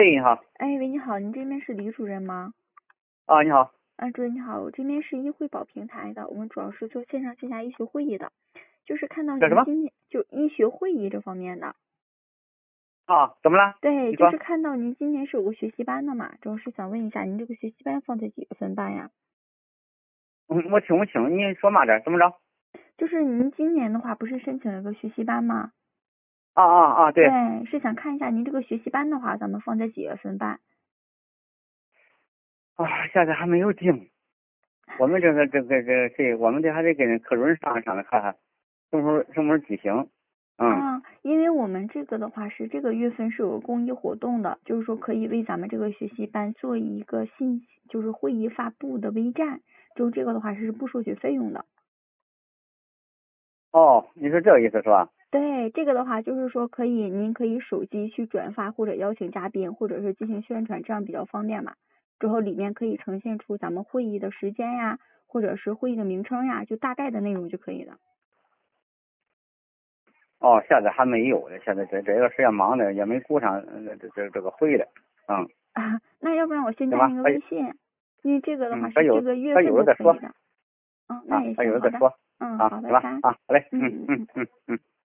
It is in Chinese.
喂，你好。 哎，喂，你好，您这边是李主任吗？ 啊，你好。 主任你好，我这边是医惠保平台的，我们主要是做线上线下医学会议的，就是看到叫什么？ 您今年就医学会议这方面的。 啊，怎么了？ 对， 你说。 就是看到您今年是有个学习班的嘛，主要是想问一下您这个学习班放在几月份办呀？ 我听不清，你说慢点，怎么着？ 就是您今年的话不是申请了个学习班吗？ 对。 对，是想看一下您这个学习班的话，咱们放在几月份办？ 啊，现在还没有定。我们谁，我们这还得跟科主任商量商量，看看什么时候举行。 因为我们这个的话是这个月份是有公益活动的，就是说可以为咱们这个学习班做一个信息，就是会议发布的微站，就这个的话是不收取费用的。 哦，你是这个意思是吧？ 对，这个的话就是说您可以手机去转发或者邀请嘉宾，或者是进行宣传，这样比较方便嘛。之后里面可以呈现出咱们会议的时间呀，或者是会议的名称呀，就大概的内容就可以了。 哦，现在还没有呢，现在这个时间忙的也没顾上这个会的。 那要不然我先行吧， 加您个微信，因为这个的话是这个月他份有了再说。 都可以的。那也他有行，好的。 了再说。 好， 行吧。 拜拜。 好嘞。 嗯。